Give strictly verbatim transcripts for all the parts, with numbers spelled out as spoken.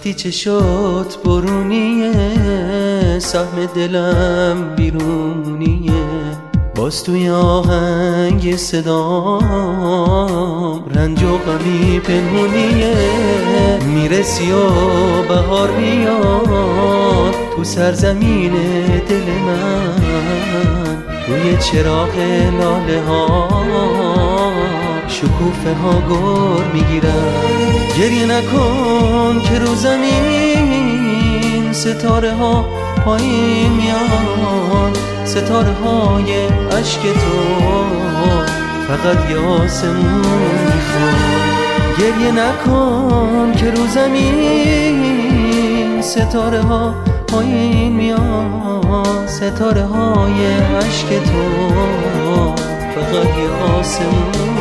وقتی چشات برونیه، سهم دلم بیرونیه، باز توی آهنگ صدام رنج و غمی پنهونیه. میرسی و بهار میاد تو سرزمین دل من، روی چراغ لاله ها شکوفه ها گر میگیرن. گریه نکن که رو زمین ستاره ها پایین میان، ستاره های عشق تو فقط یه آسمون میخواد. گریه نکن که رو زمین ستاره ها پایین میان، ستاره های عشق تو فقط یه آسمون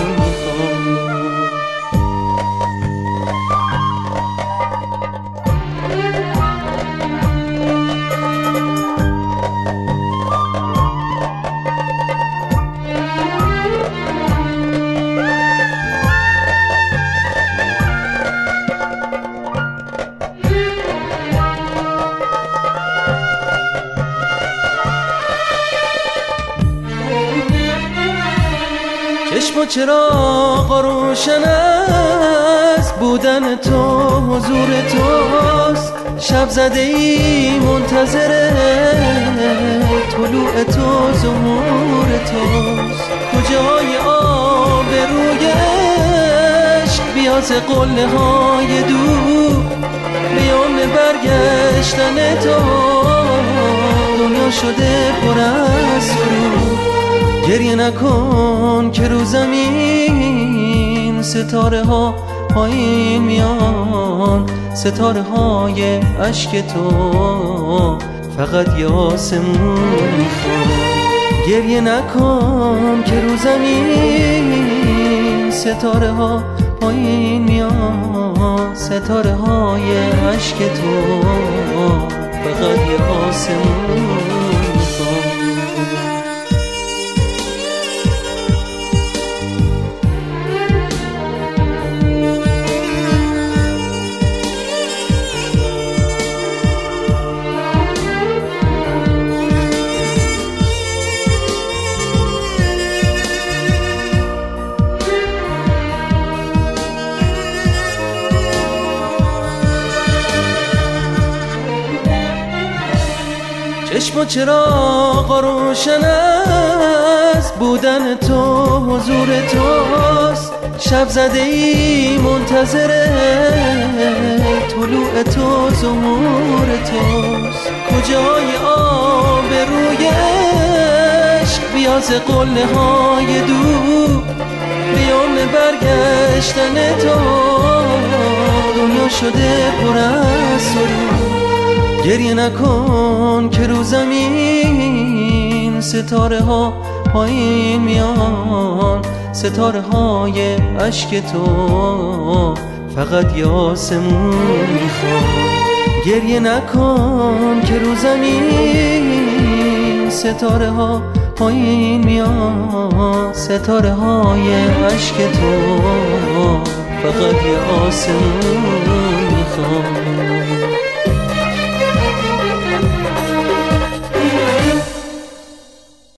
چشم و چراغ روشن است، بودن تو حضور توست. شب زده ای منتظر طلوع تو ظهور توست. کجای آب روی عشق بیاز قله های دور، بیام برگشتن تو دنیا شده پر از سرور. گریه نکن که رو زمین ستاره ها پایین میان، ستاره های عشق تو فقط یه آسمون میخواد. گریه نکن که رو زمین ستاره ها پایین میان، ستاره های عشق تو فقط یه آسمون میخواد. چشم و چراغ روشن است، بودن تو حضور توست. شب زده ای منتظر طلوع تو ظهور توست. کجای آب روی عشق بیاز قله های دور، بیام برگشتن تو دنیا شده پر از سرور. گریه نکن که رو زمین ستاره ها پایین میان، ستاره های عشق تو فقط یه آسمون میخواد. گریه نکن که رو زمین ستاره ها پایین میان، ستاره های عشق تو فقط یه آسمون میخواد.